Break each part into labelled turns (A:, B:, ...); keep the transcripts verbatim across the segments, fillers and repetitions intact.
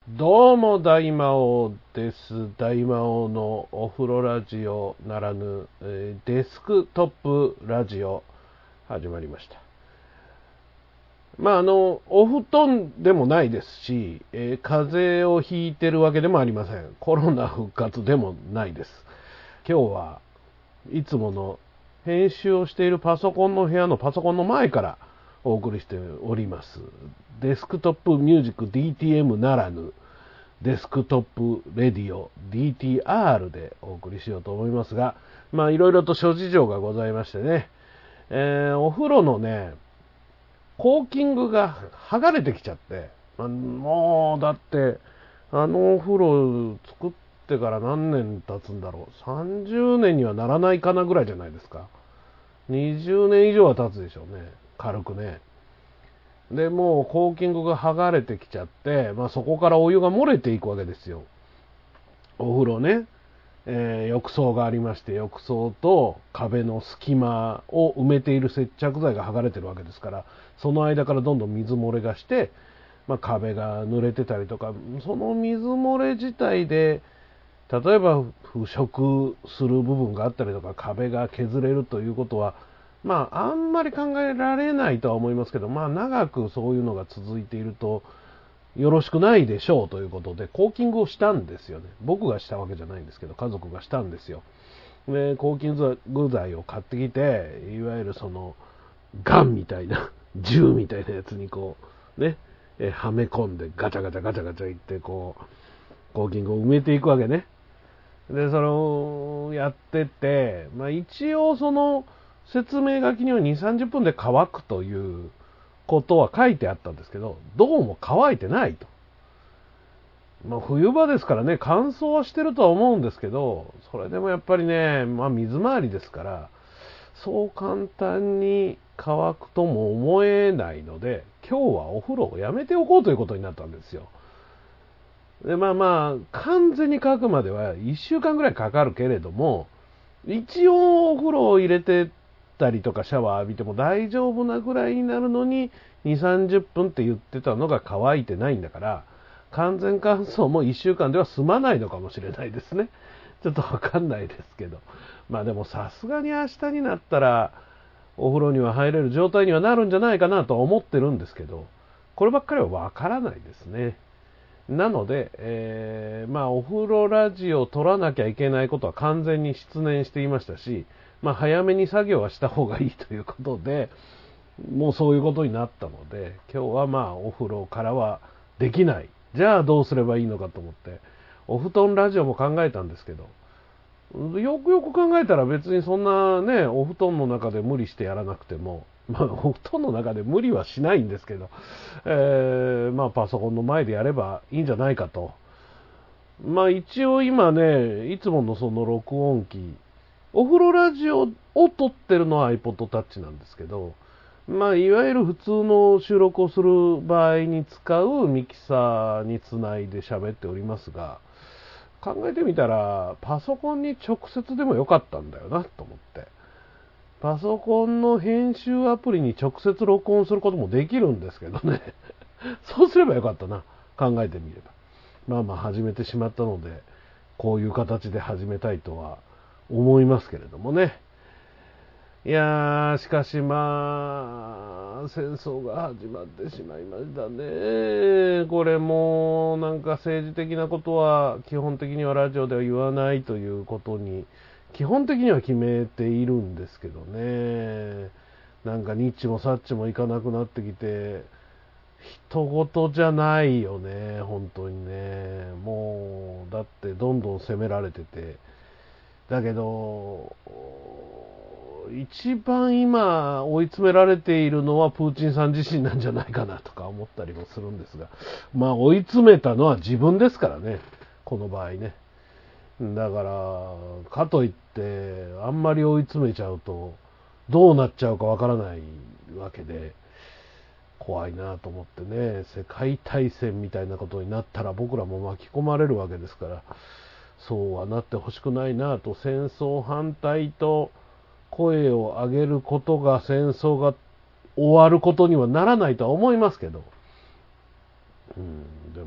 A: どうも大魔王です。大魔王のお風呂ラジオならぬ、えーデスクトップラジオ始まりました。まああのお布団でもないですし、えー風邪をひいてるわけでもありません。コロナ復活でもないです。今日はいつもの編集をしているパソコンの部屋のパソコンの前からお送りしております。デスクトップミュージック ディーティーエム ならぬデスクトップレディオ ディーティーアール でお送りしようと思いますが、まあいろいろと諸事情がございましてね、えーお風呂のね、コーキングが剥がれてきちゃって、もうだってあのお風呂作ってから何年経つんだろう、さんじゅうねんにはならないかなぐらいじゃないですか。にじゅうねん以上は経つでしょうね、軽くね。でもうコーキングが剥がれてきちゃって、まあ、そこからお湯が漏れていくわけですよ。お風呂ね、えー浴槽がありまして、浴槽と壁の隙間を埋めている接着剤が剥がれてるわけですから、その間からどんどん水漏れがして、まあ、壁が濡れてたりとか、その水漏れ自体で例えば腐食する部分があったりとか壁が削れるということは、まああんまり考えられないとは思いますけど、まあ長くそういうのが続いているとよろしくないでしょうということでコーキングをしたんですよね。僕がしたわけじゃないんですけど、家族がしたんですよ。でコーキング剤を買ってきて、いわゆるそのガンみたいな銃みたいなやつにこうね、えはめ込んでガチャガチャガチャガチャいってこうコーキングを埋めていくわけね。で、それをやってて、まあ一応その説明書きにはに、さんじゅっぷんで乾くということは書いてあったんですけど、どうも乾いてないと。まあ冬場ですからね、乾燥はしてるとは思うんですけど、それでもやっぱりね、まあ水回りですから、そう簡単に乾くとも思えないので、今日はお風呂をやめておこうということになったんですよ。でまあまあ完全に乾くまではいっしゅうかんぐらいかかるけれども、一応お風呂を入れてたりとかシャワー浴びても大丈夫なぐらいになるのにに、さんじゅっぷんって言ってたのが乾いてないんだから、完全乾燥もいっしゅうかんでは済まないのかもしれないですね。ちょっとわかんないですけど、まあでもさすがに明日になったらお風呂には入れる状態にはなるんじゃないかなとは思ってるんですけど、こればっかりはわからないですね。なので、えー、まあお風呂ラジオを撮らなきゃいけないことは完全に失念していましたし、まあ早めに作業はした方がいいということで、もうそういうことになったので、今日はまあお風呂からはできない。じゃあどうすればいいのかと思って、お布団ラジオも考えたんですけど、よくよく考えたら別にそんなね、お布団の中で無理してやらなくても、まあお布団の中で無理はしないんですけど、えー、まあパソコンの前でやればいいんじゃないかと。まあ一応今ね、いつものその録音機、お風呂ラジオを撮ってるのは iPod Touch なんですけど、まあいわゆる普通の収録をする場合に使うミキサーにつないで喋っておりますが、考えてみたらパソコンに直接でもよかったんだよなと思って。パソコンの編集アプリに直接録音することもできるんですけどね。そうすればよかったな、考えてみれば。まあまあ始めてしまったので、こういう形で始めたいとは思いますけれどもね。いやー、しかしまあ、戦争が始まってしまいましたね。これも、なんか政治的なことは、基本的にはラジオでは言わないということに、基本的には決めているんですけどね。なんかニッチもサッチもいかなくなってきて、人事じゃないよね、本当にね。もう、だってどんどん攻められてて。だけど、一番今追い詰められているのはプーチンさん自身なんじゃないかなとか思ったりもするんですが、まあ追い詰めたのは自分ですからね、この場合ね。だからかといってあんまり追い詰めちゃうとどうなっちゃうかわからないわけで、怖いなと思ってね。世界大戦みたいなことになったら僕らも巻き込まれるわけですから、そうはなってほしくないなと。戦争反対と声を上げることが戦争が終わることにはならないとは思いますけど、うん、でも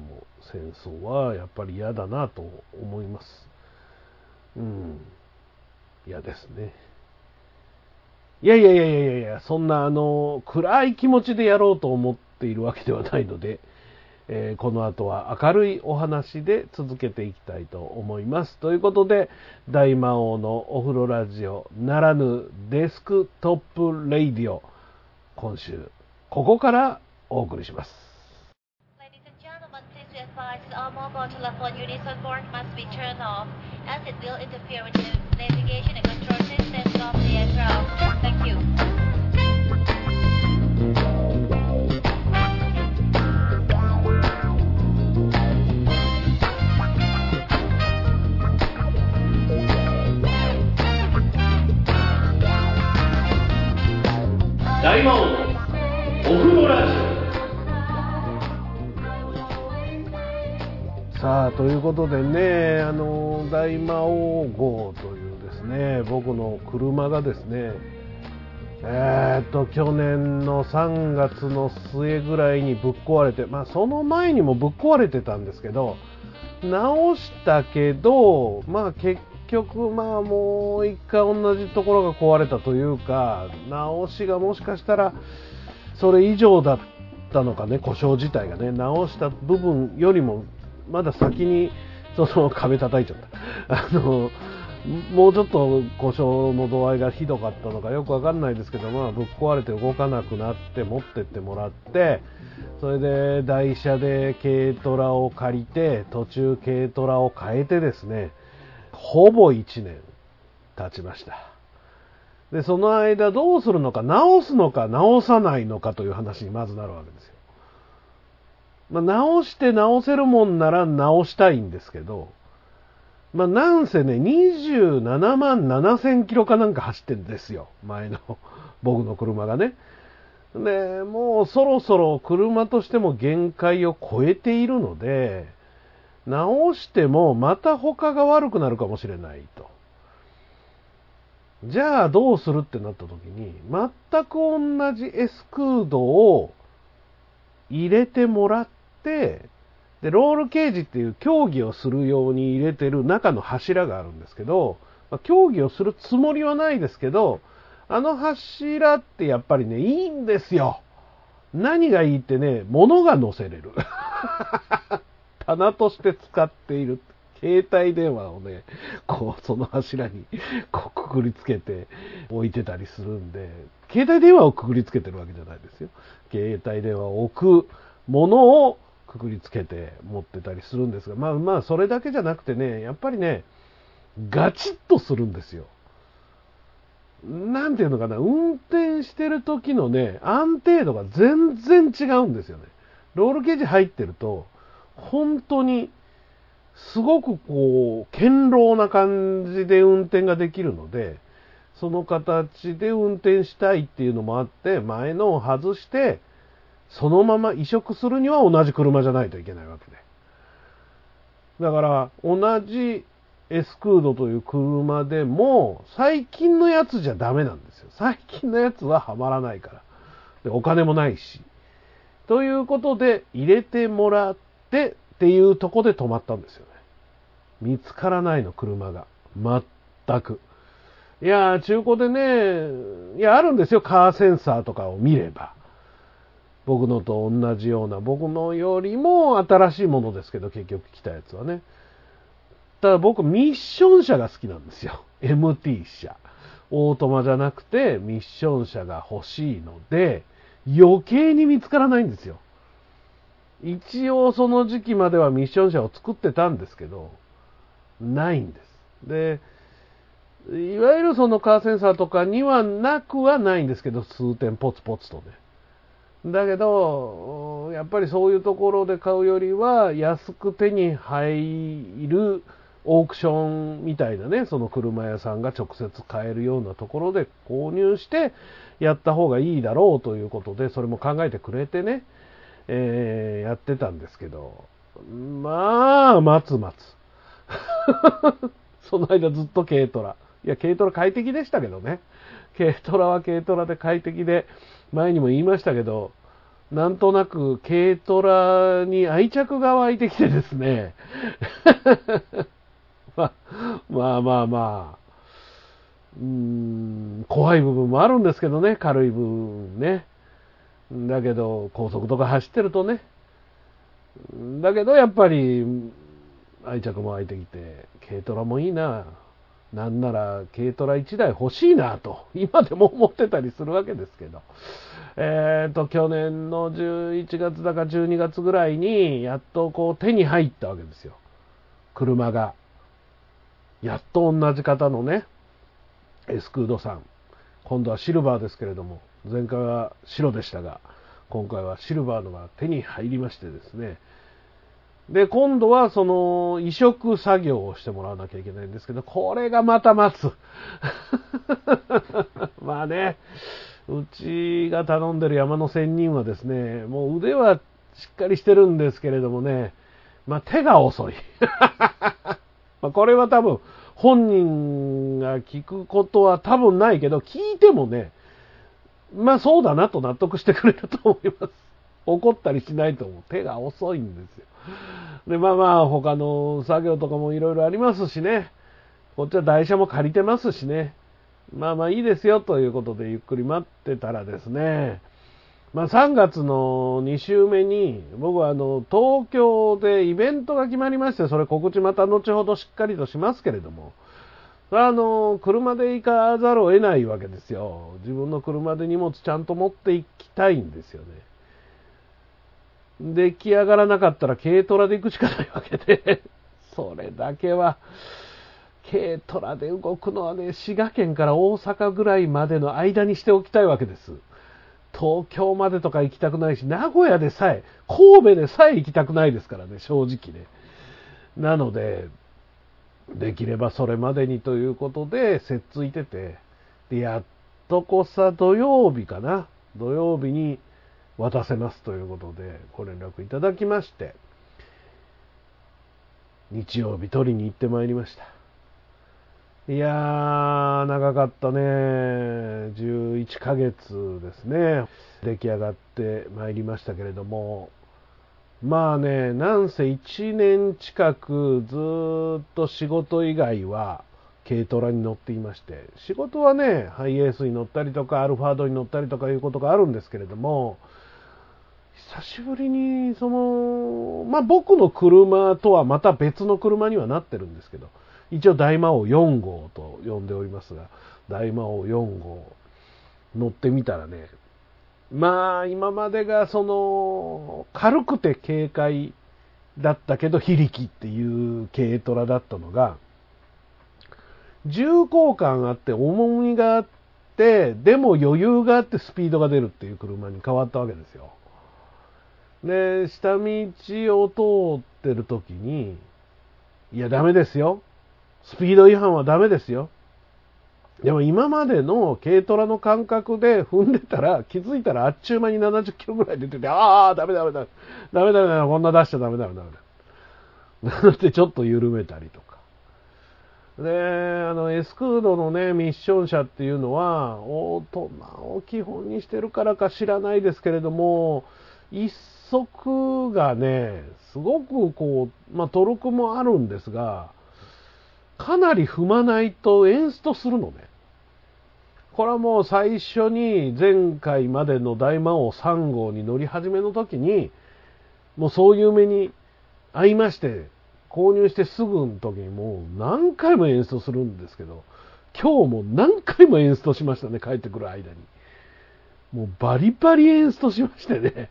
A: 戦争はやっぱり嫌だなと思います。うん、嫌ですね。いやいやいやいやいや、そんなあの暗い気持ちでやろうと思っているわけではないので、えー、この後は明るいお話で続けていきたいと思います。ということで、大魔王のお風呂ラジオならぬデスクトップレイディオ、今週ここからお送りします。
B: Ladies and gentlemen, please be advised all mobile telephone units on board must be turned off, as it will interfere with the navigation and control systems of the aircraft. Thank you.
A: 大魔王のお風呂ラジオ。さあ、ということでね、あの大魔王号というですね、僕の車がですね、えー、っと去年のさんがつの末ぐらいにぶっ壊れて、まあその前にもぶっ壊れてたんですけど、直したけど、まあ結局まあもう一回同じところが壊れたというか、直しがもしかしたらそれ以上だったのかね、故障自体がね、直した部分よりもまだ先にその壁叩いちゃった。あのもうちょっと故障の度合いがひどかったのかよくわかんないですけど、まあぶっ壊れて動かなくなって持ってってもらって、それで台車で軽トラを借りて、途中軽トラを変えてですね、ほぼいちねん経ちました。でその間どうするのか、直すのか直さないのかという話にまずなるわけですよ。まあ、直して直せるもんなら直したいんですけど、まあ、なんせねにじゅうななまんななせんキロかなんか走ってるんですよ、前の僕の車がね。でもうそろそろ車としても限界を超えているので、直してもまた他が悪くなるかもしれないと。じゃあどうするってなった時に、全く同じエスクードを入れてもらって、でロールケージっていう競技をするように入れてる中の柱があるんですけど、まあ、競技をするつもりはないですけど、あの柱ってやっぱりねいいんですよ。何がいいってね、物が載せれる棚として使っている。携帯電話をね、こうその柱にこうくくりつけて置いてたりするんで、携帯電話をくくりつけてるわけじゃないですよ。携帯電話を置くものをくくりつけて持ってたりするんですが、まあまあそれだけじゃなくてね、やっぱりねガチッとするんですよ。なんていうのかな、運転してる時のね安定度が全然違うんですよね。ロールケージ入ってると本当にすごくこう堅牢な感じで運転ができるので、その形で運転したいっていうのもあって、前のを外してそのまま移植するには同じ車じゃないといけないわけで、だから同じエスクードという車でも最近のやつじゃダメなんですよ。最近のやつははまらないから、でお金もないし、ということで入れてもらってっていうとこで止まったんですよね。見つからないの、車が全く。いや中古でね、いやあるんですよ、カーセンサーとかを見れば。僕のと同じような、僕のよりも新しいものですけど、結局来たやつはね。ただ僕ミッション車が好きなんですよ。エムティー 車、オートマじゃなくてミッション車が欲しいので、余計に見つからないんですよ。一応その時期まではミッション車を作ってたんですけど、ないんです。で、いわゆるそのカーセンサーとかにはなくはないんですけど、数点ポツポツとね。だけどやっぱりそういうところで買うよりは安く手に入るオークションみたいなね、その車屋さんが直接買えるようなところで購入してやった方がいいだろうということで、それも考えてくれてね、えー、やってたんですけど、まあ待つ待つその間ずっと軽トラ、いや軽トラ快適でしたけどね、軽トラは軽トラで快適で、前にも言いましたけど、 なんとなく軽トラに愛着が湧いてきてですねまあまあまあまあうーん怖い部分もあるんですけどね、軽い部分ね。だけど高速とか走ってるとね、だけどやっぱり愛着も湧いてきて、軽トラもいいな、なんなら軽トラいちだい欲しいなと今でも思ってたりするわけですけど、えーと去年のじゅういちがつだかじゅうにがつぐらいにやっとこう手に入ったわけですよ、車が。やっと同じ方のねエスクードさん、今度はシルバーですけれども、前回は白でしたが今回はシルバーのが手に入りましてですね、で今度はその移植作業をしてもらわなきゃいけないんですけど、これがまた待つまあね、うちが頼んでる山の仙人はですね、もう腕はしっかりしてるんですけれどもね、まあ手が遅いまあこれは多分本人が聞くことは多分ないけど、聞いてもね、まあそうだなと納得してくれると思います。怒ったりしないと思う。手が遅いんですよ。でまあまあ他の作業とかもいろいろありますしね、こっちは台車も借りてますしね、まあまあいいですよということでゆっくり待ってたらですね、まあさんがつのに週目に僕はあの東京でイベントが決まりまして、それ告知また後ほどしっかりとしますけれども、あの車で行かざるを得ないわけですよ。自分の車で荷物ちゃんと持って行きたいんですよね。出来上がらなかったら軽トラで行くしかないわけでそれだけは軽トラで動くのはね、滋賀県から大阪ぐらいまでの間にしておきたいわけです。東京までとか行きたくないし、名古屋でさえ、神戸でさえ行きたくないですからね、正直ね。なのでできればそれまでにということでせっついてて、でやっとこさ土曜日かな、土曜日に渡せますということでご連絡いただきまして、日曜日取りに行ってまいりました。いやー長かったね、じゅういっかげつですね。出来上がってまいりましたけれども、まあね、なんせいちねん近くずっと仕事以外は軽トラに乗っていまして、仕事はねハイエースに乗ったりとかアルファードに乗ったりとかいうことがあるんですけれども、久しぶりにそのまあ僕の車とはまた別の車にはなってるんですけど、一応大魔王よん号と呼んでおりますが、大魔王よん号乗ってみたらね、まあ今までがその軽くて軽快だったけど非力っていう軽トラだったのが、重厚感あって重みがあってでも余裕があってスピードが出るっていう車に変わったわけですよ。で下道を通ってる時に、いやダメですよ、スピード違反はダメですよ、でも今までの軽トラの感覚で踏んでたら気づいたらあっちゅう間にななじゅっキロぐらい出てて、ああダメダメダメダメダメダメこんな出しちゃダメダメダメだなってちょっと緩めたりとかで、あのエスクードのねミッション車っていうのはオートマを基本にしてるからか知らないですけれども、一足がねすごくこう、まあ、トルクもあるんですが、かなり踏まないとエンストするのね。これはもう最初に前回までの大魔王さん号に乗り始めの時にもうそういう目に遭いまして、購入してすぐの時にもう何回もエンストするんですけど、今日も何回もエンストしましたね、帰ってくる間に。もうバリバリエンストしましてね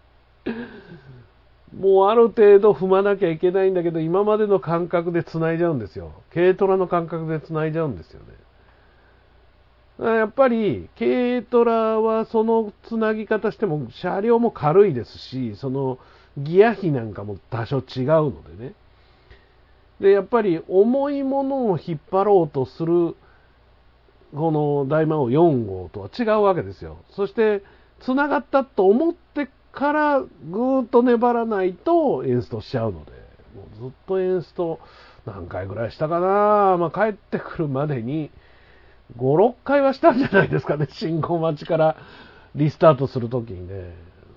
A: もうある程度踏まなきゃいけないんだけど、今までの感覚で繋いじゃうんですよ。軽トラの感覚で繋いじゃうんですよね。やっぱり軽トラはその繋ぎ方しても車両も軽いですし、そのギア比なんかも多少違うのでね。でやっぱり重いものを引っ張ろうとするこの大魔王よん号とは違うわけですよ。そして繋がったと思ってからぐーっと粘らないとエンストしちゃうので、もうずっとエンスト何回ぐらいしたかな、まあ、帰ってくるまでにご、ろっかいはしたんじゃないですかね。信号待ちからリスタートするときにね、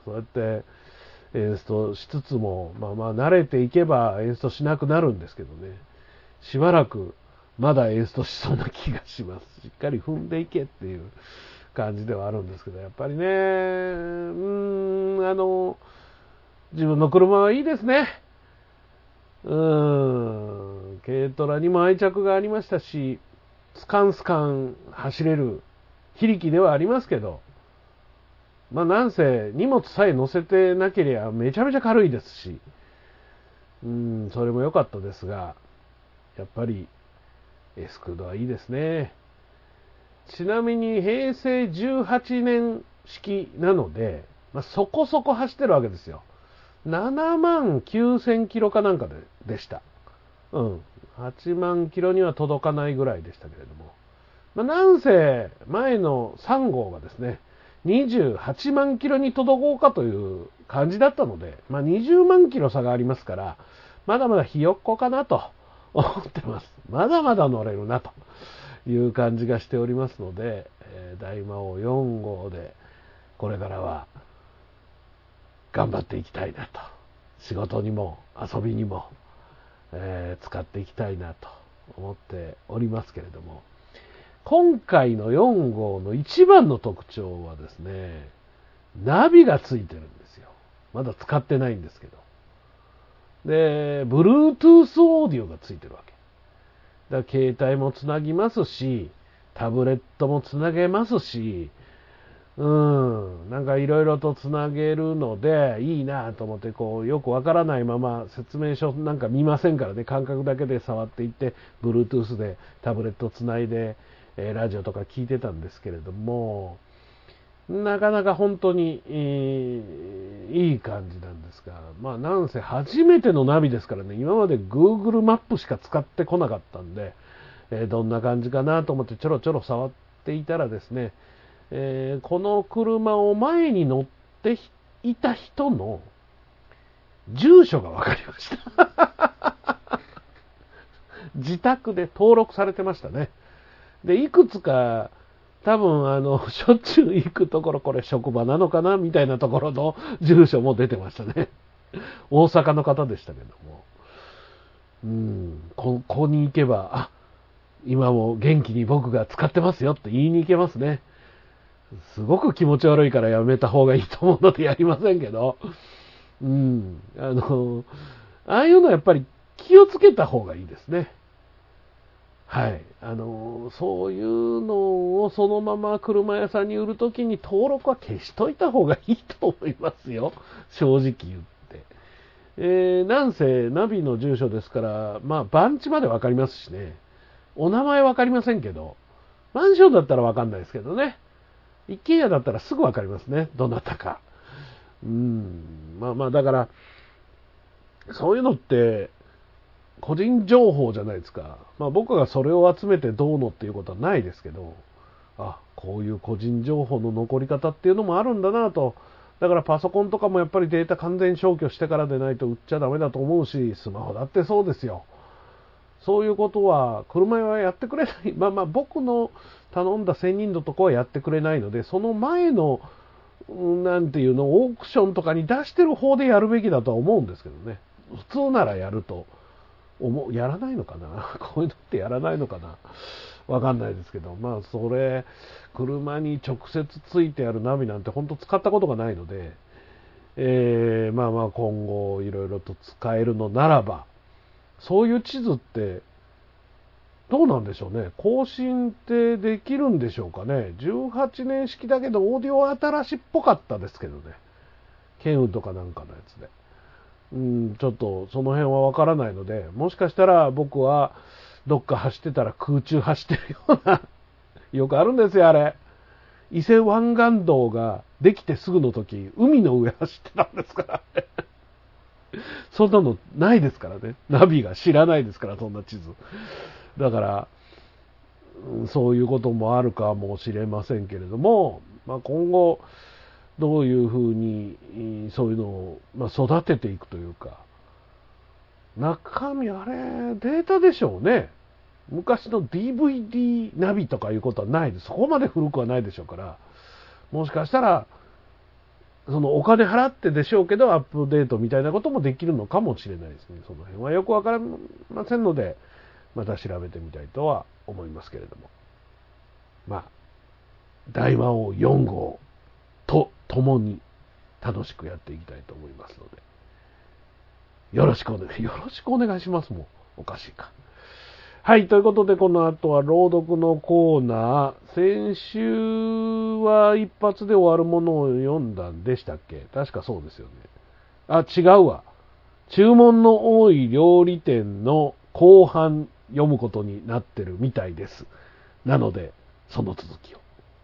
A: そうやってエンストしつつも、まあまあ慣れていけばエンストしなくなるんですけどね、しばらくまだエンストしそうな気がします。しっかり踏んでいけっていう感じではあるんですけど、やっぱりね、うーん、あの、自分の車はいいですね。うーん、軽トラにも愛着がありましたし、スカンスカン走れる非力ではありますけど、まあなんせ荷物さえ乗せてなければめちゃめちゃ軽いですし、うん、それも良かったですが、やっぱりエスクードはいいですね。ちなみにへいせいじゅうはちねん式なので、まあ、そこそこ走ってるわけですよ。ななまんきゅうせんキロかなんかででした。うん。はちまんキロには届かないぐらいでしたけれども。まあ、なんせ前のさん号がですね、にじゅうはちまんキロに届こうかという感じだったので、まあ、にじゅうまんキロ差がありますから、まだまだひよっこかなと思ってます。まだまだ乗れるなという感じがしておりますので、えー、大魔王よん号でこれからは頑張っていきたいなと、仕事にも遊びにも、えー、使っていきたいなと思っておりますけれども、今回のよん号の一番の特徴はですね、ナビがついてるんですよ。まだ使ってないんですけど。で、Bluetooth オーディオがついてるわけ。だから携帯もつなぎますし、タブレットもつなげますし、うん、なんかいろいろとつなげるのでいいなと思って、こうよくわからないまま説明書なんか見ませんからね、感覚だけで触っていって Bluetooth でタブレットつないで、えー、ラジオとか聞いてたんですけれども、なかなか本当に、えー、いい感じなんですが、まあなんせ初めてのナビですからね、今まで Google マップしか使ってこなかったんで、えー、どんな感じかなと思ってちょろちょろ触っていたらですね、えー、この車を前に乗っていた人の住所が分かりました自宅で登録されてましたね。で、いくつか多分あのしょっちゅう行くところ、これ職場なのかなみたいなところの住所も出てましたね。大阪の方でしたけども、うん、ここに行けば、あ、今も元気に僕が使ってますよって言いに行けますね。すごく気持ち悪いからやめた方がいいと思うのでやりませんけど、うん、あの、ああいうのはやっぱり気をつけた方がいいですね。はい。あの、そういうのをそのまま車屋さんに売るときに登録は消しといた方がいいと思いますよ。正直言って。えー、なんせナビの住所ですから、まあ番地までわかりますしね。お名前わかりませんけど、マンションだったらわかんないですけどね。一軒家だったらすぐわかりますね。どなたか。うん。まあまあ、だから、そういうのって、個人情報じゃないですか。まあ僕がそれを集めてどうのっていうことはないですけど、あ、こういう個人情報の残り方っていうのもあるんだなと。だからパソコンとかもやっぱりデータ完全消去してからでないと売っちゃダメだと思うし、スマホだってそうですよ。そういうことは車屋はやってくれない。まあまあ僕の頼んだ専任のとこはやってくれないので、その前のなんていうのオークションとかに出してる方でやるべきだとは思うんですけどね。普通ならやると思う。やらないのかなこういうのってやらないのかな、わかんないですけど、まあそれ車に直接ついてあるナビなんて本当使ったことがないので、えー、まあまあ今後いろいろと使えるのならば、そういう地図ってどうなんでしょうね。更新ってできるんでしょうかね。じゅうはちねん式だけどオーディオは新しっぽかったですけどね。ケンウとかなんかのやつで。うん、ちょっとその辺はわからないので、もしかしたら僕はどっか走ってたら空中走ってるような、よくあるんですよ、あれ。伊勢湾岸道ができてすぐの時、海の上走ってたんですからね。そんなのないですからね。ナビが知らないですから、そんな地図。だから、そういうこともあるかもしれませんけれども、まあ、今後、どういうふうに、そういうのを、まあ、育てていくというか、中身あれ、データでしょうね。昔の ディーブイディー ナビとかいうことはないです。そこまで古くはないでしょうから、もしかしたら、 そのお金払ってでしょうけどアップデートみたいなこともできるのかもしれないですね。その辺はよくわかりませんので、また調べてみたいとは思いますけれども、まあ大魔王よん号と共に楽しくやっていきたいと思いますので、よろしくお願いよろしくお願いします。もうおかしいか。はい、ということでこの後は朗読のコーナー。先週は一発で終わるものを読んだんでしたっけ？確かそうですよね。あ、違うわ。注文の多い料理店の後半読むことになってるみたいです。なので、その続きを。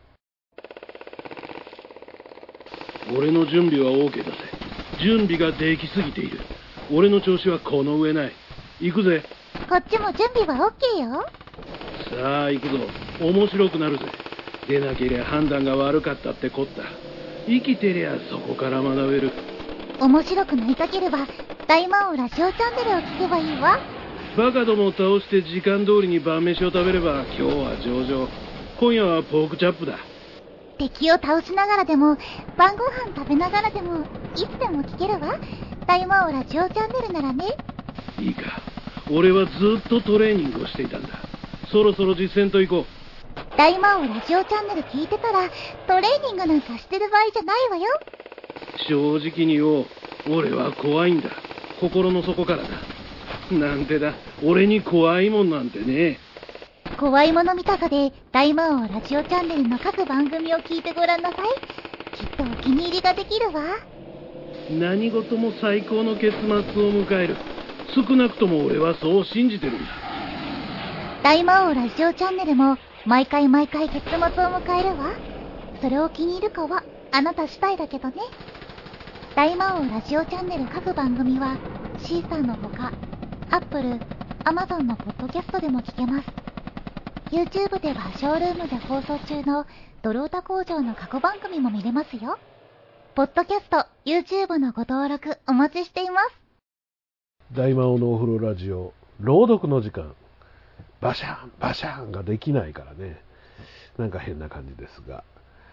C: 俺の準備は OK だぜ。準備ができすぎている。俺の調子はこの上ない。行くぜ。
D: こっちも準備は OK よ。
C: さあ行くぞ。面白くなるぜ。出なけりゃ判断が悪かったってこった。生きてりゃそこから学べる。
D: 面白くなりたければ大魔王ラジオチャンネルを聞けばいいわ。
C: バカどもを倒して時間通りに晩飯を食べれば今日は上々。今夜はポークチャップだ。
D: 敵を倒しながらでも晩ご飯食べながらでもいつでも聞けるわ。大魔王ラジオチャンネルならね。
C: いいか。俺はずっとトレーニングをしていたんだ。そろそろ実践と行こう。
D: 大魔王ラジオチャンネル聞いてたらトレーニングなんかしてる場合じゃないわよ。
C: 正直に言おう。俺は怖いんだ。心の底からだ。なんてだ。俺に怖いもんなんてね。
D: 怖いもの見たさで大魔王ラジオチャンネルの各番組を聞いてごらんなさい。きっとお気に入りができるわ。
C: 何事も最高の結末を迎える。少なくとも俺はそう信じてるんだ。
D: 大魔王ラジオチャンネルも毎回毎回結末を迎えるわ。それを気に入るかはあなた次第だけどね。大魔王ラジオチャンネル各番組はシーサーのほか Apple、Amazon のポッドキャストでも聞けます。 YouTube ではショールームで放送中のドルオタ工場の過去番組も見れますよ。ポッドキャスト、YouTube のご登録お待ちしています。
A: 大魔王のお風呂ラジオ朗読の時間。バシャンバシャンができないからね、なんか変な感じですが、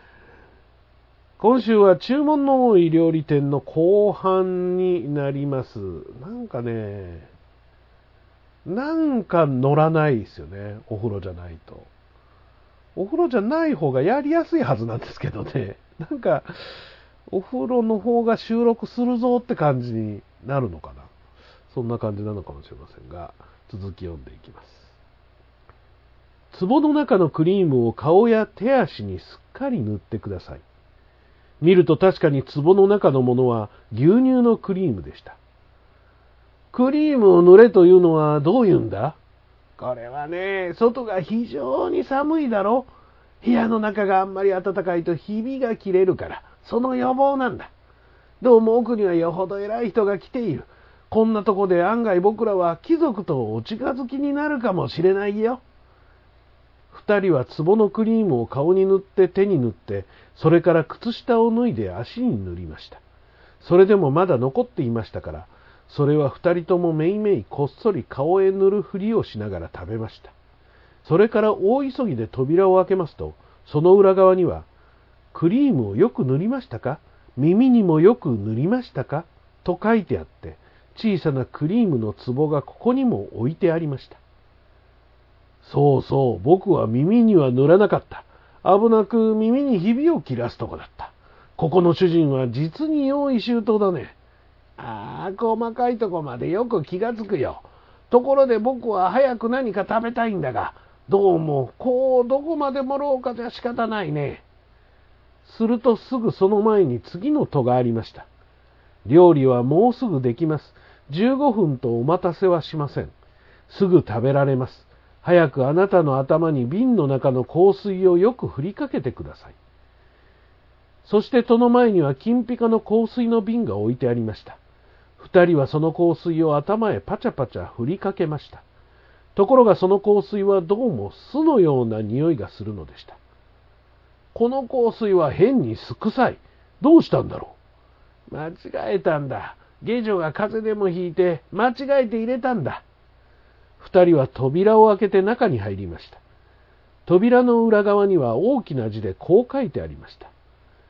A: 今週は注文の多い料理店の後半になります。なんかねなんか乗らないですよね。お風呂じゃないと。お風呂じゃない方がやりやすいはずなんですけどね、なんかお風呂の方が収録するぞって感じになるのかな。そんな感じなのかもしれませんが、続き読んでいきます。壺の中のクリームを顔や手足にすっかり塗ってください。見ると確かに壺の中のものは牛乳のクリームでした。クリームを塗れというのはどういうんだ？これはね、外が非常に寒いだろ。部屋の中があんまり暖かいとひびが切れるから、その予防なんだ。どうも奥にはよほど偉い人が来ている。こんなとこで案外僕らは貴族とお近づきになるかもしれないよ。二人は壺のクリームを顔に塗って手に塗って、それから靴下を脱いで足に塗りました。それでもまだ残っていましたから、それは二人ともめいめいこっそり顔へ塗るふりをしながら食べました。それから大急ぎで扉を開けますと、その裏側には、クリームをよく塗りましたか？耳にもよく塗りましたか？と書いてあって、小さなクリームの壺がここにも置いてありました。そうそう、僕は耳には塗らなかった。危なく耳にひびを切らすとこだった。ここの主人は実に用意周到だね。ああ、細かいとこまでよく気がつくよ。ところで僕は早く何か食べたいんだが、どうもこうどこまでも廊下じゃ仕方ないね。するとすぐその前に次の戸がありました。料理はもうすぐできます。じゅうごふんとお待たせはしません。すぐ食べられます。早くあなたの頭に瓶の中の香水をよく振りかけてください。そして戸の前には金ピカの香水の瓶が置いてありました。二人はその香水を頭へパチャパチャ振りかけました。ところがその香水はどうも酢のような匂いがするのでした。この香水は変に酢臭い。どうしたんだろう。間違えたんだ。下女が風邪でもひいて間違えて入れたんだ。二人は扉を開けて中に入りました。扉の裏側には大きな字でこう書いてありました。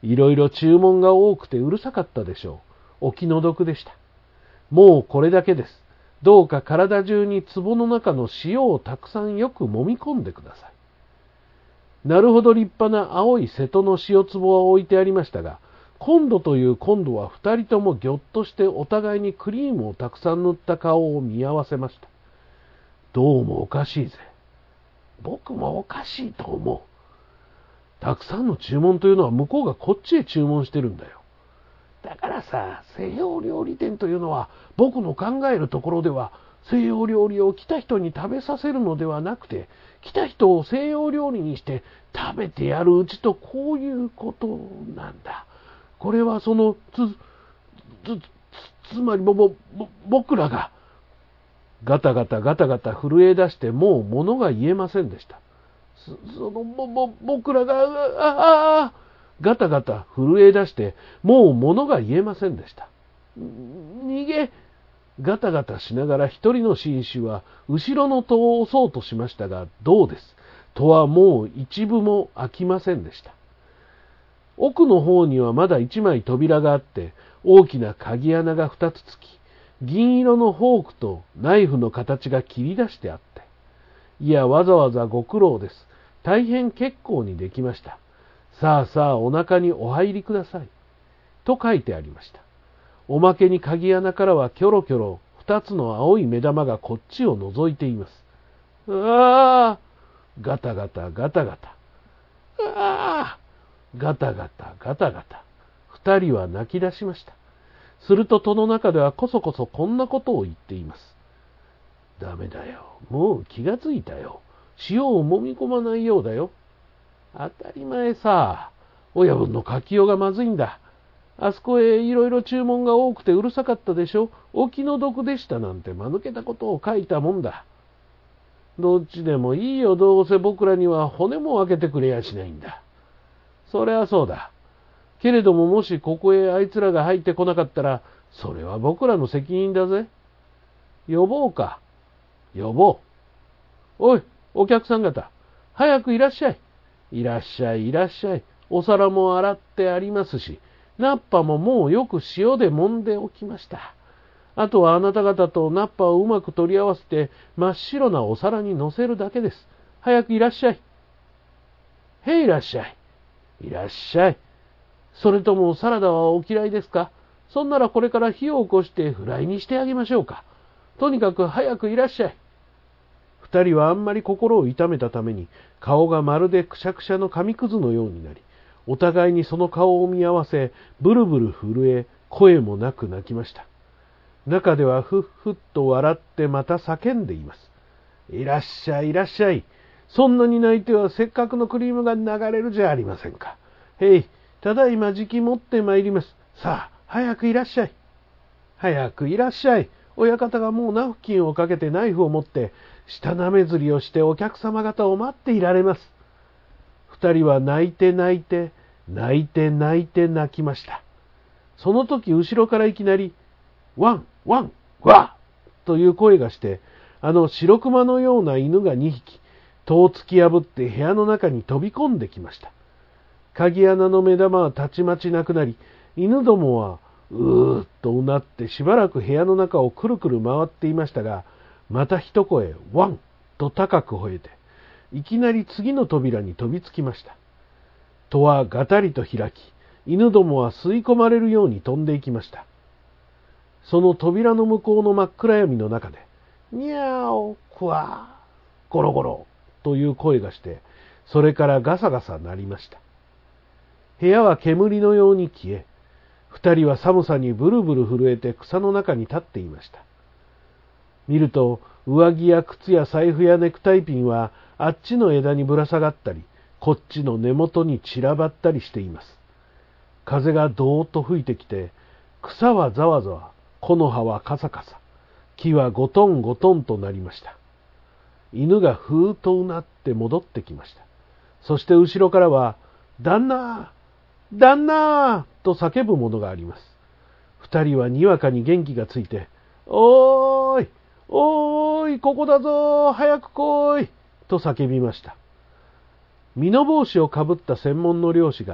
A: いろいろ注文が多くてうるさかったでしょう。お気の毒でした。もうこれだけです。どうか体中に壺の中の塩をたくさんよく揉み込んでください。なるほど立派な青い瀬戸の塩壺は置いてありましたが、今度という今度は二人ともぎょっとしてお互いにクリームをたくさん塗った顔を見合わせました。どうもおかしいぜ。僕もおかしいと思う。たくさんの注文というのは向こうがこっちへ注文してるんだよ。だからさ、西洋料理店というのは僕の考えるところでは西洋料理を来た人に食べさせるのではなくて、来た人を西洋料理にして食べてやるうちとこういうことなんだ。これはそのつ、つ、つ、つまりぼ、ぼ、ぼ、僕らがガタガタガタガタ震え出してもう物が言えませんでした。そのぼぼ僕らがあああガタガタ震え出してもう物が言えませんでした。逃げガタガタしながら一人の紳士は後ろの戸を押そうとしましたが、どうです。戸はもう一部も開きませんでした。奥の方にはまだ一枚扉があって、大きな鍵穴が二つつき、銀色のフォークとナイフの形が切り出してあって、いや、わざわざご苦労です。大変結構にできました。さあさあお腹にお入りください。と書いてありました。おまけに鍵穴からはキョロキョロ二つの青い目玉がこっちを覗いています。ああガタガタガタガタ。ああガタガタガタガタ。二人は泣き出しました。すると戸の中ではこそこそこんなことを言っています。ダメだよ。もう気がついたよ。塩を揉み込まないようだよ。当たり前さ。親分の書きようがまずいんだ。あそこへいろいろ注文が多くてうるさかったでしょ。お気の毒でしたなんて間抜けたことを書いたもんだ。どっちでもいいよ。どうせ僕らには骨も分けてくれやしないんだ。それはそうだ。けれどももしここへあいつらが入ってこなかったら、それは僕らの責任だぜ。呼ぼうか。呼ぼう。おい、お客さん方、早くいらっしゃい。いらっしゃい、いらっしゃい。お皿も洗ってありますし、ナッパももうよく塩で揉んでおきました。あとはあなた方とナッパをうまく取り合わせて真っ白なお皿に乗せるだけです。早くいらっしゃい。へい、いらっしゃい。いらっしゃい。それともサラダはお嫌いですか？そんならこれから火を起こしてフライにしてあげましょうか。とにかく早くいらっしゃい。二人はあんまり心を痛めたために顔がまるでくしゃくしゃの紙くずのようになり、お互いにその顔を見合わせ、ブルブル震え、声もなく泣きました。中ではふっふっと笑ってまた叫んでいます。いらっしゃい、いらっしゃい。そんなに泣いてはせっかくのクリームが流れるじゃありませんか。へい、ただいまじき持ってまいります。さあ、早くいらっしゃい。早くいらっしゃい。親方がもうナフキンをかけてナイフを持って、舌なめずりをしてお客様方を待っていられます。二人は泣いて泣いて、泣いて泣いて泣きました。その時後ろからいきなり、ワン、ワン、ワーという声がして、あの白熊のような犬が二匹、戸を突き破って部屋の中に飛び込んできました。鍵穴の目玉はたちまちなくなり、犬どもはうーっとうなってしばらく部屋の中をくるくる回っていましたが、また一声ワンと高く吠えて、いきなり次の扉に飛びつきました。戸はガタリと開き、犬どもは吸い込まれるように飛んでいきました。その扉の向こうの真っ暗闇の中で、にゃーお、くわー、ゴロゴロという声がして、それからガサガサ鳴りました。部屋は煙のように消え、二人は寒さにブルブル震えて草の中に立っていました。見ると、上着や靴や財布やネクタイピンはあっちの枝にぶら下がったり、こっちの根元に散らばったりしています。風がどーっと吹いてきて、草はざわざわ、木の葉はカサカサ、木はゴトンゴトンとなりました。犬がふーっとうなって戻ってきました。そして後ろからは、旦那旦那と叫ぶものがあります。二人はにわかに元気がついて、おーいおーいここだぞ早く来いと叫びました。身の帽子をかぶった専門の漁師が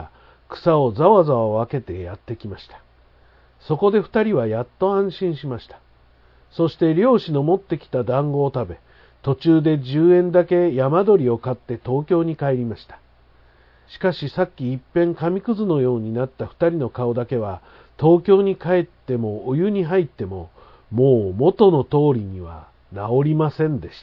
A: 草をざわざわ分けてやってきました。そこで二人はやっと安心しました。そして漁師の持ってきた団子を食べ、途中でじゅうえんだけ山鳥を買って東京に帰りました。しかしさっき一遍紙くずのようになった二人の顔だけは、東京に帰ってもお湯に入っても、もう元の通りには治りませんでした。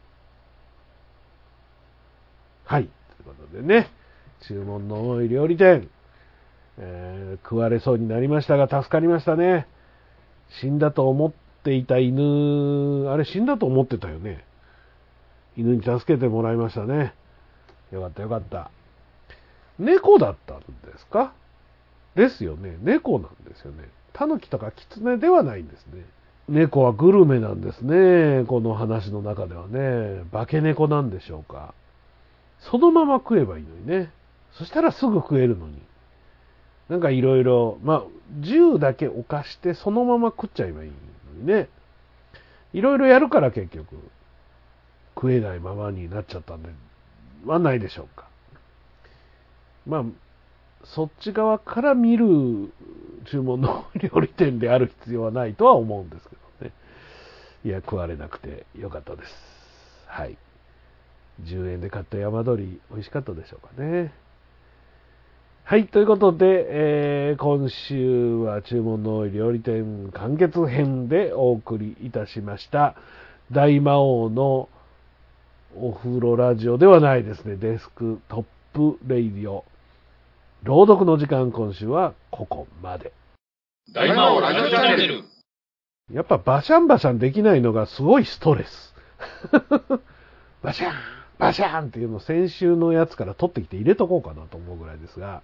A: はい。ということでね、注文の多い料理店、えー、食われそうになりましたが助かりましたね。死んだと思っていた犬、あれ死んだと思ってたよね。犬に助けてもらいましたね。よかったよかった。猫だったんですか？ですよね。猫なんですよね。タヌキとかキツネではないんですね。猫はグルメなんですね。この話の中ではね。化け猫なんでしょうか。そのまま食えばいいのにね。そしたらすぐ食えるのに。なんかいろいろ、まあ、銃だけ置かしてそのまま食っちゃえばいいのにね。いろいろやるから結局、食えないままになっちゃったんではないでしょうか。まあ、そっち側から見る注文の料理店である必要はないとは思うんですけどね。いや、食われなくてよかったです。はい。じゅうえんで買った山鳥、美味しかったでしょうかね。はい、ということで、えー、今週は注文の多い料理店完結編でお送りいたしました。大魔王のお風呂ラジオではないですね。デスクトップレイディオ。朗読の時間、今週はここまで。
E: 大魔王ラジオチャンネル。
A: やっぱバシャンバシャンできないのがすごいストレス。バシャンバシャンっていうのを先週のやつから取ってきて入れとこうかなと思うぐらいですが、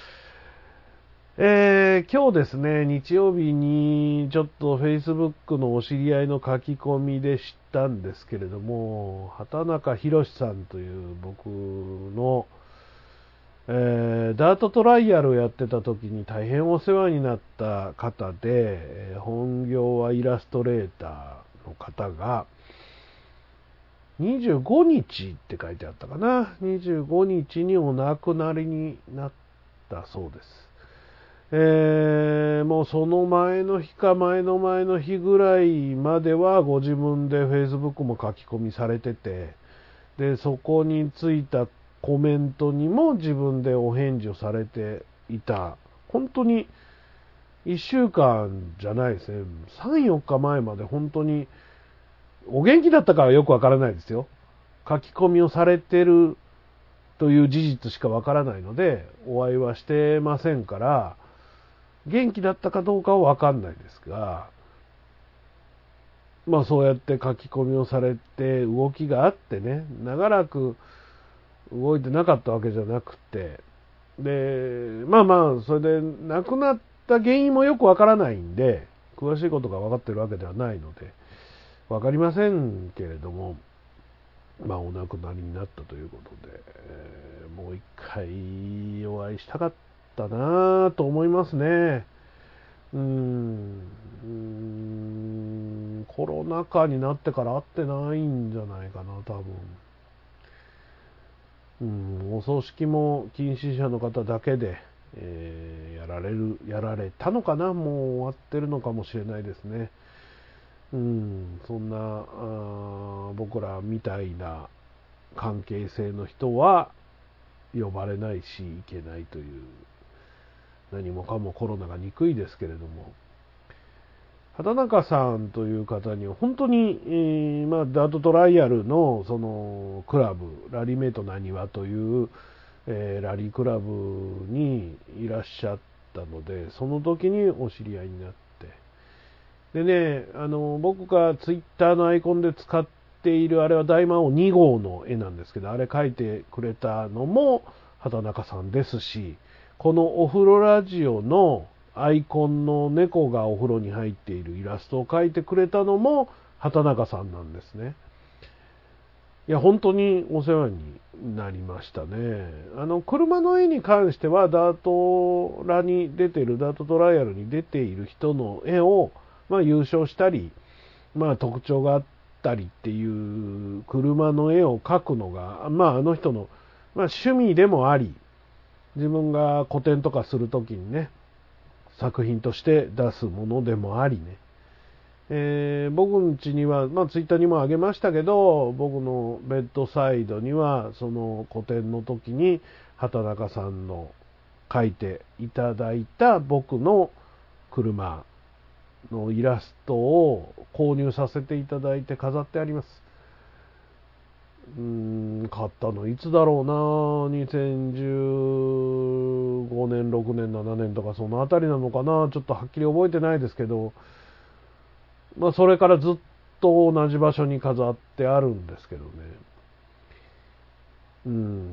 A: えー、今日ですね、日曜日にちょっと Facebook のお知り合いの書き込みで知ったんですけれども、畑中宏さんという僕のえー、ダートトライアルをやってた時に大変お世話になった方で、えー、本業はイラストレーターの方がにじゅうごにちって書いてあったかな、にじゅうごにちにお亡くなりになったそうです。えー、もうその前の日か前の前の日ぐらいまではご自分で Facebook も書き込みされてて、でそこについたコメントにも自分でお返事をされていた。本当にいっしゅうかんじゃないですね。さん、よっかまえまで本当にお元気だったかはよくわからないですよ。書き込みをされてるという事実しかわからないので、お会いはしてませんから、元気だったかどうかはわかんないですが、まあそうやって書き込みをされて動きがあってね、長らく動いてなかったわけじゃなくて、で、まあまあ、それで亡くなった原因もよくわからないんで、詳しいことが分かってるわけではないので、わかりませんけれども、まあお亡くなりになったということで、えー、もう一回お会いしたかったなぁと思いますね。うーん、うーん、コロナ禍になってから会ってないんじゃないかな、多分。うん、お葬式も近親者の方だけで、えー、やられるやられたのかな、もう終わってるのかもしれないですね。うん、そんなあ僕らみたいな関係性の人は呼ばれないし行けないという、何もかもコロナが憎いですけれども、畑中さんという方には本当に、えーまあ、ダートトライアルのそのクラブ、ラリーメイトなにわという、えー、ラリークラブにいらっしゃったので、その時にお知り合いになって、でね、あの僕がツイッターのアイコンで使っているあれは大魔王に号の絵なんですけど、あれ描いてくれたのも畑中さんですし、このお風呂ラジオのアイコンの猫がお風呂に入っているイラストを描いてくれたのも畑中さんなんですね。いや本当にお世話になりましたね。あの車の絵に関してはダートラに出ているダートトライアルに出ている人の絵を、まあ、優勝したり、まあ、特徴があったりっていう車の絵を描くのが、まあ、あの人の、まあ、趣味でもあり、 自分が個展とかするときにね、作品として出すものでもありね、えー、僕ん家には、まあ、ツイッターにもあげましたけど、僕のベッドサイドにはその個展の時に畑中さんの描いていただいた僕の車のイラストを購入させていただいて飾ってあります。うーん、買ったのいつだろうな、にせんじゅうごねん、ろくねん、ななねんとかそのあたりなのかな、ちょっとはっきり覚えてないですけど、まあそれからずっと同じ場所に飾ってあるんですけどね。うん、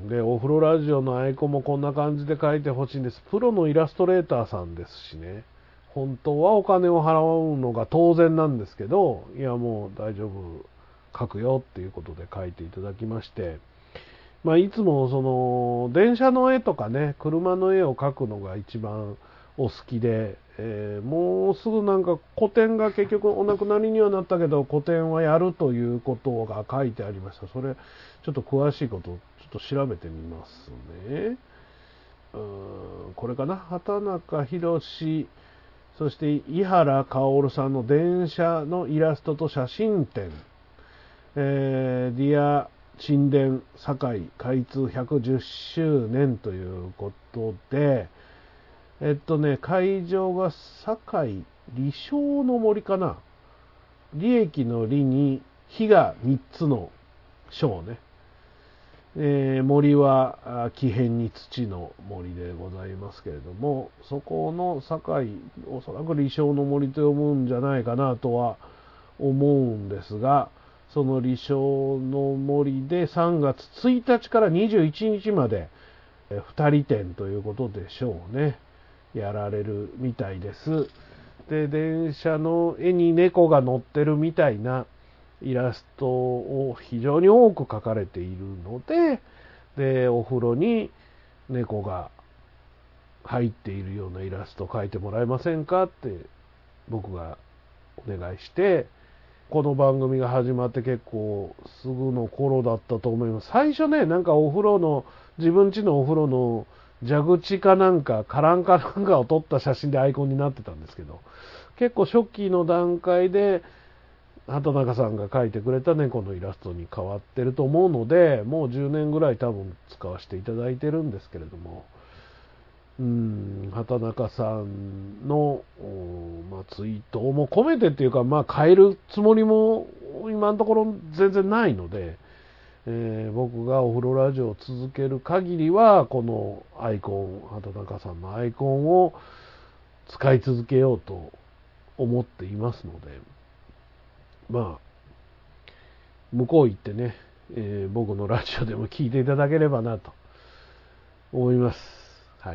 A: でお風呂ラジオのアイコンもこんな感じで描いてほしいんです。プロのイラストレーターさんですしね、本当はお金を払うのが当然なんですけど、いやもう大丈夫、描くよっていうことで描いていただきまして、まあいつもその電車の絵とかね、車の絵を描くのが一番お好きで、えー、もうすぐなんか個展が結局お亡くなりにはなったけど個展はやるということが書いてありました。それちょっと詳しいことをちょっと調べてみますね。うーん、これかな、畑中宏、そして井原薫さんの電車のイラストと写真展、えー、ディア神殿堺開通ひゃくじゅっしゅうねんということで、えっとね、会場が堺李承の森かな。利益の利に火がみっつの章ね。えー、森は木偏に土の森でございますけれども、そこの堺、おそらく李承の森と呼ぶんじゃないかなとは思うんですが、その李承の森でさんがつついたちからにじゅういちにちまでふたり展ということでしょうね。やられるみたいです。で、電車の絵に猫が乗ってるみたいなイラストを非常に多く描かれているので、で、お風呂に猫が入っているようなイラストを描いてもらえませんかって僕がお願いして、この番組が始まって結構すぐの頃だったと思います。最初ね、なんかお風呂の、自分家のお風呂の蛇口かなんか、カランかなんかを撮った写真でアイコンになってたんですけど、結構初期の段階で畑中さんが描いてくれた猫のイラストに変わってると思うので、もうじゅうねんぐらい多分使わせていただいてるんですけれども、うーん、畑中さんの、まあ、ツイートも込めてっていうか、まあ、変えるつもりも今のところ全然ないので、えー、僕がお風呂ラジオを続ける限りはこのアイコン、畑中さんのアイコンを使い続けようと思っていますので、まあ向こう行ってね、えー、僕のラジオでも聞いていただければなと思います。はい。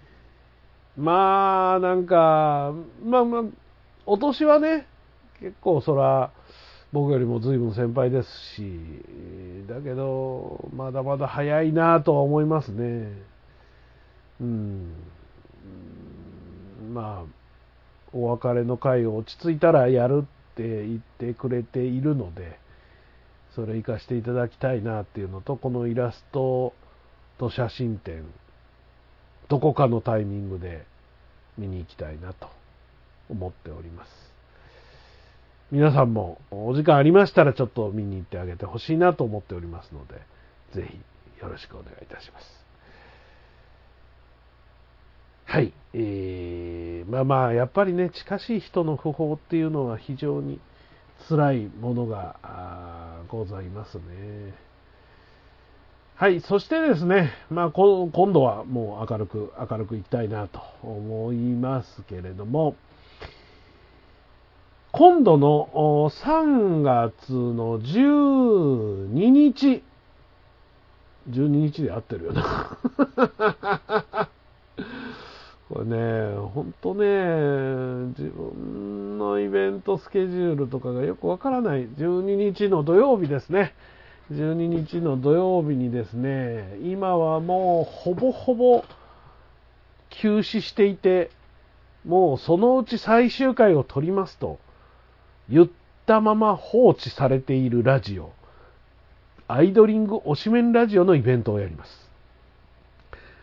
A: まあなんかまあまあお年はね、結構そら僕よりも随分先輩ですし、だけどまだまだ早いなとは思いますね。うん、まあお別れの会を落ち着いたらやるって言ってくれているので、それ活かしていただきたいなっていうのと、このイラストと写真展、どこかのタイミングで見に行きたいなと思っております。皆さんもお時間ありましたらちょっと見に行ってあげてほしいなと思っておりますので、ぜひよろしくお願いいたします。はい、えー、まあまあやっぱりね、近しい人の訃報っていうのは非常に辛いものがございますね。はい、そしてですね、まあ今度はもう明るく明るくいきたいなと思いますけれども、今度のさんがつのじゅうににち、じゅうににちで合ってるよなこれね、ほんとね、自分のイベントスケジュールとかがよくわからない。じゅうににちの土曜日ですね。じゅうににちの土曜日にですね、今はもうほぼほぼ休止していて、もうそのうち最終回を撮りますと言ったまま放置されているラジオ、アイドリング推しメンラジオのイベントをやります。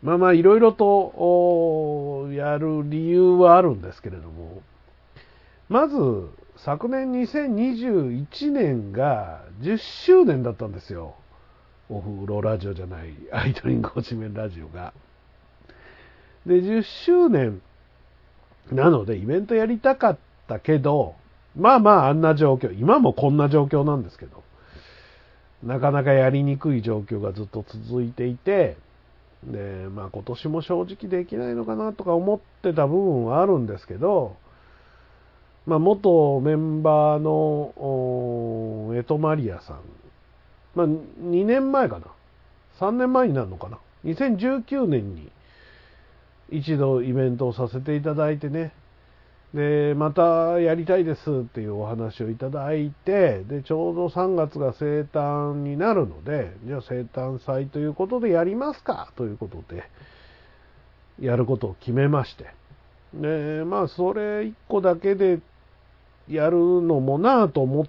A: まあまあいろいろとやる理由はあるんですけれども、まず昨年にせんにじゅういちねんがじゅっしゅうねんだったんですよ。お風呂ラジオじゃないアイドリング推しメンラジオが。でじゅっしゅうねんなのでイベントやりたかったけど、まあまああんな状況、今もこんな状況なんですけど、なかなかやりにくい状況がずっと続いていて、でまあ今年も正直できないのかなとか思ってた部分はあるんですけど、まあ元メンバーのエトマリアさん、まあにねんまえかな、さんねんまえになるのかな、にせんじゅうきゅうねんに一度イベントをさせていただいてね、でまたやりたいですっていうお話をいただいて、でちょうどさんがつが生誕になるので、じゃあ生誕祭ということでやりますかということでやることを決めまして、でまあそれいっこだけでやるのもなぁと思って、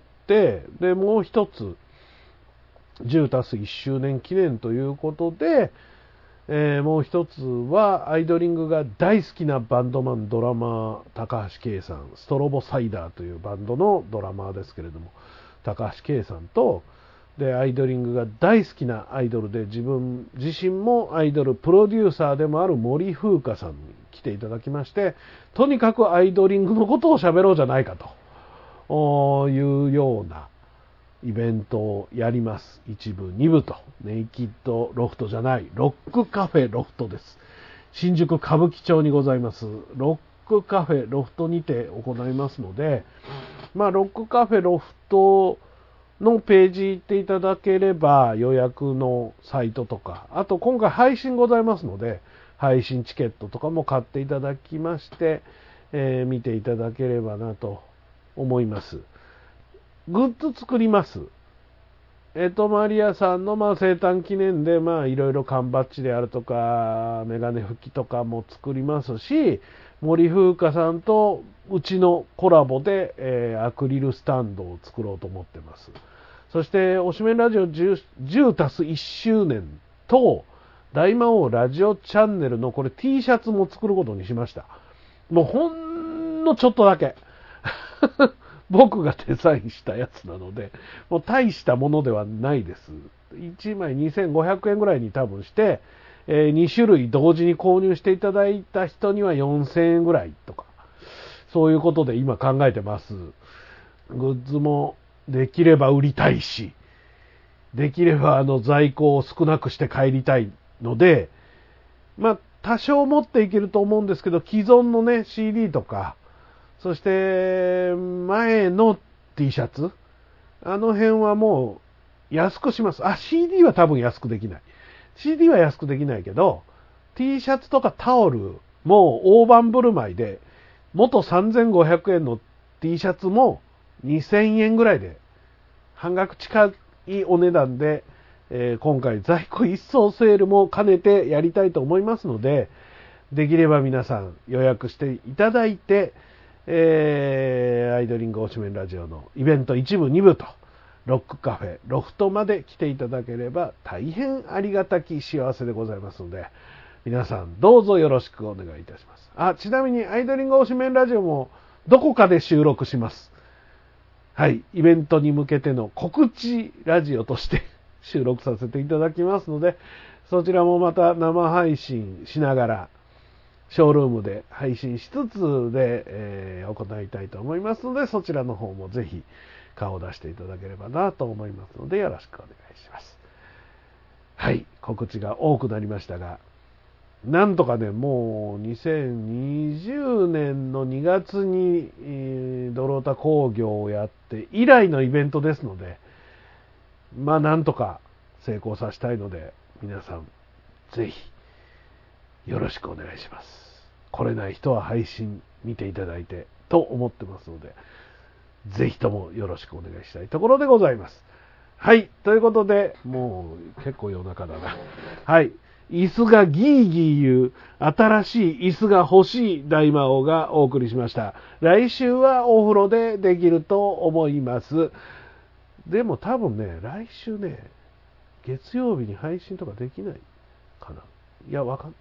A: でもう一つじゅうたすいっしゅうねん記念ということで、えー、もう一つはアイドリングが大好きなバンドマンドラマー高橋圭さん、ストロボサイダーというバンドのドラマーですけれども、高橋圭さんと、でアイドリングが大好きなアイドルで自分自身もアイドルプロデューサーでもある森風花さんに来ていただきまして、とにかくアイドリングのことを喋ろうじゃないかというようなイベントをやります。一部二部と、ネイキッドロフトじゃない、ロックカフェロフトです。新宿歌舞伎町にございますロックカフェロフトにて行いますので、まあロックカフェロフトのページ行っていただければ予約のサイトとか、あと今回配信ございますので配信チケットとかも買っていただきまして、えー、見ていただければなと思います。グッズ作ります。エトマリアさんのまあ生誕記念でまあいろいろ缶バッジであるとかメガネ拭きとかも作りますし、森風花さんとうちのコラボで、えー、アクリルスタンドを作ろうと思ってます。そして推しメンラジオ じゅうたすいっしゅうねんと大魔王ラジオチャンネルのこれ T シャツも作ることにしました。もうほんのちょっとだけ僕がデザインしたやつなので、もう大したものではないです。いちまいにせんごひゃくえんぐらいに多分して、えー、にしゅるい同時に購入していただいた人にはよんせんえんぐらいとか、そういうことで今考えてます。グッズもできれば売りたいし、できればあの在庫を少なくして帰りたいので、まあ多少持っていけると思うんですけど、既存のね シーディー とか、そして前の T シャツ、あの辺はもう安くします。あ、シーディー は多分安くできない。シーディー は安くできないけど、T シャツとかタオルも大盤振る舞いで、元さんぜんごひゃくえんの T シャツもにせんえんぐらいで、半額近いお値段で、えー、今回在庫一掃セールも兼ねてやりたいと思いますので、できれば皆さん予約していただいて、えー、アイドリング推しメンラジオのイベントいちぶにぶとロックカフェロフトまで来ていただければ大変ありがたき幸せでございますので、皆さんどうぞよろしくお願いいたします。あ、ちなみにアイドリング推しメンラジオもどこかで収録します。はい、イベントに向けての告知ラジオとして収録させていただきますので、そちらもまた生配信しながらショールームで配信しつつで、えー、行いたいと思いますので、そちらの方もぜひ顔を出していただければなと思いますので、よろしくお願いします。はい、告知が多くなりましたが、なんとかね、もうにせんにじゅうねんのにがつに、えー、ドロータ工業をやって以来のイベントですので、まあなんとか成功させたいので、皆さんぜひよろしくお願いします。来れない人は配信見ていただいてと思ってますので、ぜひともよろしくお願いしたいところでございます。はい、ということで、もう結構夜中だな。はい、椅子がギーギー言う新しい椅子が欲しい大魔王がお送りしました。来週はお風呂でできると思います。でも多分ね、来週ね、月曜日に配信とかできないかな。いや、わかん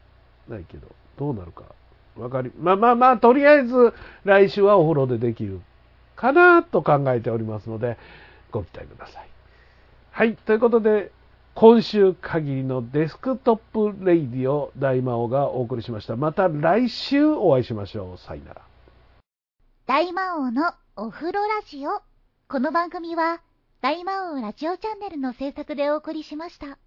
A: ないけど、どうなるかわかり、まあまあまあ、とりあえず来週はお風呂でできるかなと考えておりますので、ご期待ください。はい、ということで、今週限りのデスクトップレイディオ大魔王がお送りしました。また来週お会いしましょう。さよなら。
D: 大魔王のお風呂ラジオ。この番組は大魔王ラジオチャンネルの制作でお送りしました。